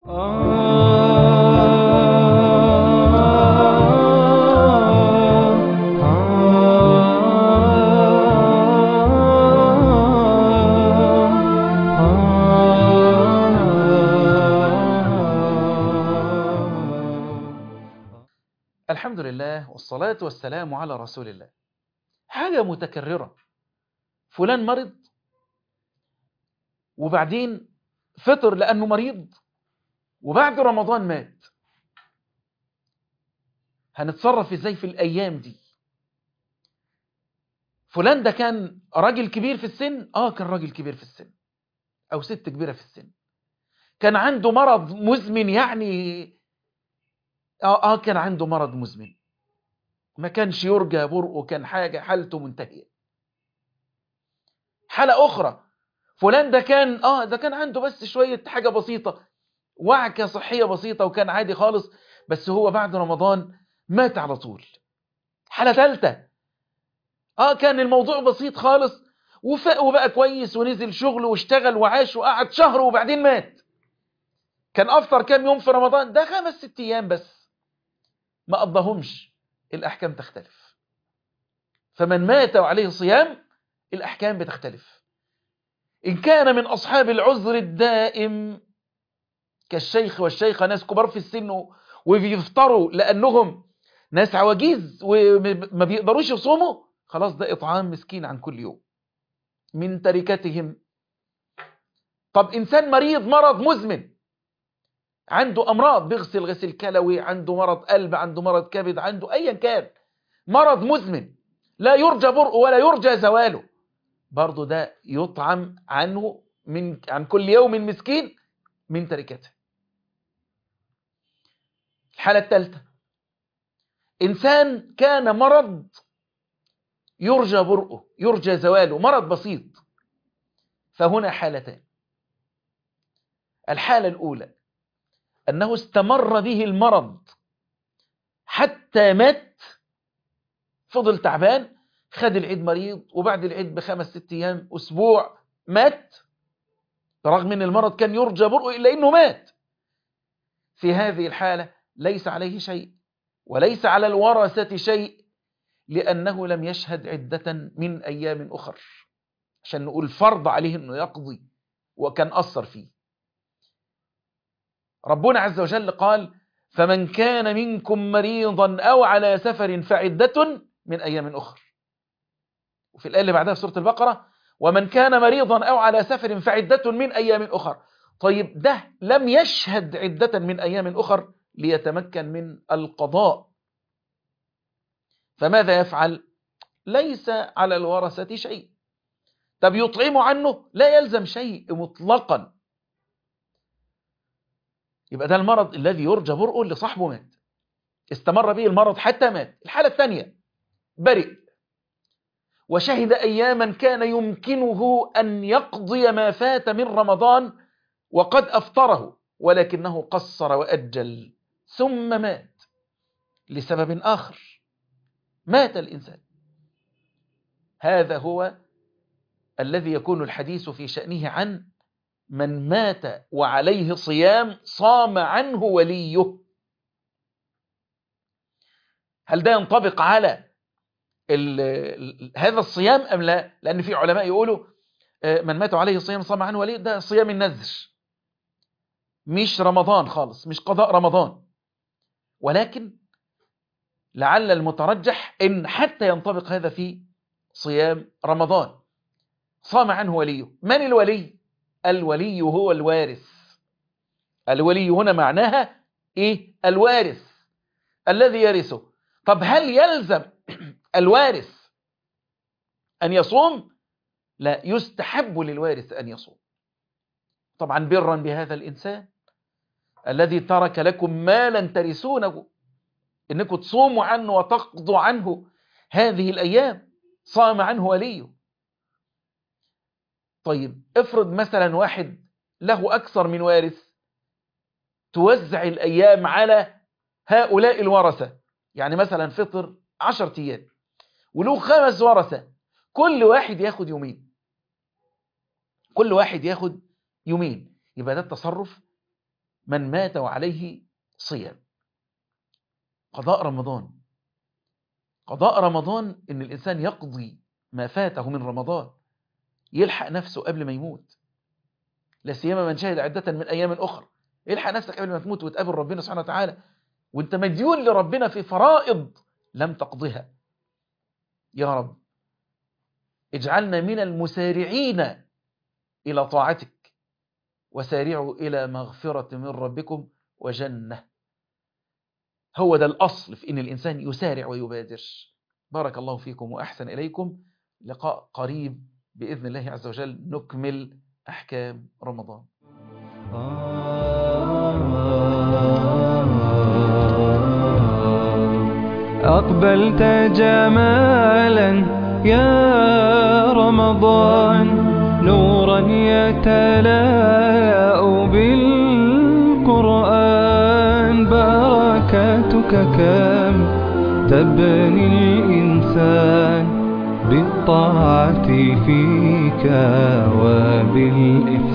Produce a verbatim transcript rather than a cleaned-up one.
الحمد لله والصلاة والسلام على رسول الله. حاجة متكررة، فلان مرض وبعدين فطر لأنه مريض وبعد رمضان مات. هنتصرف ازاي في الأيام دي؟ فلان ده كان راجل كبير في السن، اه كان راجل كبير في السن أو ست كبيرة في السن، كان عنده مرض مزمن، يعني اه, آه كان عنده مرض مزمن ما كانش يرجى برؤه، كان حاجة حالته منتهية. حالة أخرى، فلان ده كان اه ده كان عنده بس شوية حاجة بسيطة، وعكة صحية بسيطة وكان عادي خالص، بس هو بعد رمضان مات على طول. حالة ثالثة، اه كان الموضوع بسيط خالص وفاق وبقى كويس ونزل شغل واشتغل وعاش وقعد شهر وبعدين مات. كان أفطر كام يوم في رمضان؟ ده خمس ست أيام بس، ما قضاهمش. الأحكام تختلف. فمن مات وعليه صيام الأحكام بتختلف. إن كان من أصحاب العذر الدائم كالشيخ والشيخة، ناس كبار في السن وبيفطروا لأنهم ناس عواجيز وما بيقدروش يصوموا، خلاص ده إطعام مسكين عن كل يوم من تركتهم. طب إنسان مريض مرض مزمن، عنده أمراض، بيغسل غسل كلوي، عنده مرض قلب، عنده مرض كبد، عنده أيا كان مرض مزمن لا يرجى برؤه ولا يرجى زواله، برضو ده يطعم عنه من عن كل يوم مسكين من تركته. الحالة الثالثة، إنسان كان مرض يرجى برؤه يرجى زواله، مرض بسيط، فهنا حالتان. الحالة الأولى أنه استمر به المرض حتى مات، فضل تعبان، خد العيد مريض وبعد العيد بخمس ست أيام أسبوع مات، رغم أن المرض كان يرجى برؤه إلا أنه مات. في هذه الحالة ليس عليه شيء وليس على الورثة شيء، لأنه لم يشهد عدة من أيام أخر، عشان نقول فرض عليه أنه يقضي وكان أثر فيه. ربنا عز وجل قال: فمن كان منكم مريضا أو على سفر فعدة من أيام أخر. وفي الآية اللي بعدها في سورة البقرة: ومن كان مريضا أو على سفر فعدة من أيام أخر. طيب ده لم يشهد عدة من أيام أخر ليتمكن من القضاء، فماذا يفعل؟ ليس على الورثة شيء. طب يطعم عنه؟ لا يلزم شيء مطلقا. يبقى ده المرض الذي يرجى برؤه اللي صاحبه مات، استمر به المرض حتى مات. الحالة الثانية، برئ وشهد أياما كان يمكنه أن يقضي ما فات من رمضان وقد أفطره، ولكنه قصر وأجل ثم مات لسبب آخر، مات الإنسان. هذا هو الذي يكون الحديث في شأنه عن من مات وعليه صيام صام عنه وليه. هل ده ينطبق على ال ال هذا الصيام أم لا؟ لأن في علماء يقولوا من مات عليه صيام صام عنه وليه، ده صيام النذر، مش رمضان خالص، مش قضاء رمضان. ولكن لعل المترجح إن حتى ينطبق هذا في صيام رمضان. صام عنه وليه. من الولي؟ الولي هو الوارث. الولي هنا معناها إيه؟ الوارث الذي يرثه. طب هل يلزم الوارث أن يصوم؟ لا، يستحب للوارث أن يصوم، طبعا برا بهذا الإنسان الذي ترك لكم مالا ترثونه، إنكم تصوموا عنه وتقضوا عنه هذه الأيام. صام عنه وليه. طيب افرض مثلا واحد له أكثر من وارث، توزع الأيام على هؤلاء الورثة، يعني مثلا فطر عشر أيام وله خمس ورثة، كل واحد ياخد يومين، كل واحد ياخد يومين. يبقى ده التصرف من مات وعليه صيام. قضاء رمضان، قضاء رمضان إن الإنسان يقضي ما فاته من رمضان، يلحق نفسه قبل ما يموت. لا سيما من شهد عدة من أيام أخرى. يلحق نفسك قبل ما تموت وتقابل ربنا سبحانه وتعالى وانت مديون لربنا في فرائض لم تقضها. يا رب اجعلنا من المسارعين إلى طاعتك، وسارعوا إلى مغفرة من ربكم وجنة. هو ده الأصل في إن الإنسان يسارع ويبادر. بارك الله فيكم وأحسن إليكم. لقاء قريب بإذن الله عز وجل نكمل أحكام رمضان. أقبلت جمالا يا رمضان، نورا يتلاء بالقرآن، بركاتك كم تبني الإنسان بالطاعة فيك وبالإحسان.